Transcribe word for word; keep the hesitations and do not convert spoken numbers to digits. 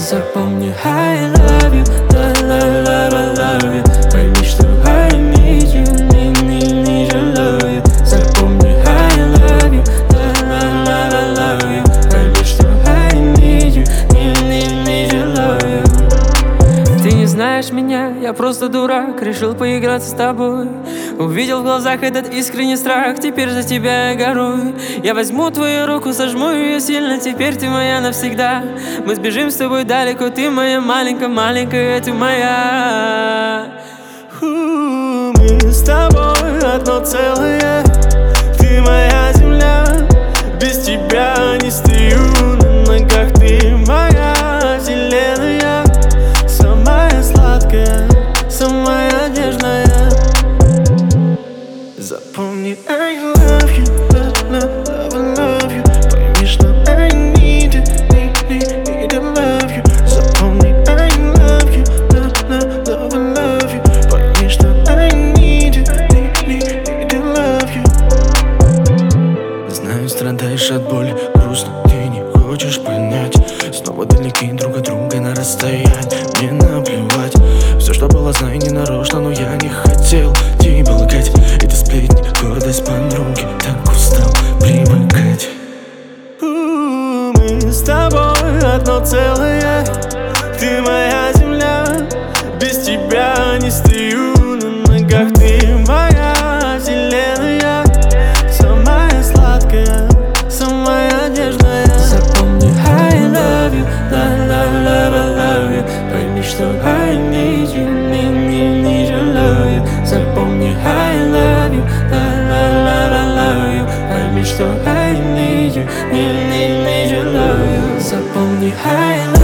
Запомни, I love you, love, love, love, I love you. Пойми, что I need you, need, need, need your love you. Запомни, I love you, love, love, love, I love you. Пойми, что I need you, need, need, need your love you. Ты не знаешь меня, я просто дурак, решил поиграться с тобой. Увидел в глазах этот искренний страх, теперь за тебя я горую. Я возьму твою руку, сожму ее сильно, теперь ты моя навсегда. Мы сбежим с тобой далеко, ты моя маленькая, маленькая, ты моя. Мы с тобой одно целое, ты моя земля. Без тебя не стою на ногах, ты моя вселенная. Самая сладкая, самая нежная. Запомни, I love you, love, love, love, I love you. Пойми, что I need you, need, need, need to love you. Запомни, I love you, love, love, love, I love you. Пойми, что I need you, need, need, need to love you. Знаю, страдаешь от боли, грустно, ты не хочешь понять. Снова далеки друг от друга на расстоянии. Мне наплевать, все, что было, знаю, не нарочно, но я не хотел тебе лгать. Это сплетни, гордость подруги, так устал привыкать. Мы с тобой одно целое, ты моя земля. Без тебя не стою на ногах, ты моя вселенная. Самая сладкая, самая нежная. Запомни, I love you, love, love, love, I love you. Пойми, что I need you, need, need, need your love you. Запомни, I love you, love, love, love, I love you. Пойми, что I need you, need, need, need your love you. Запомни, I love you.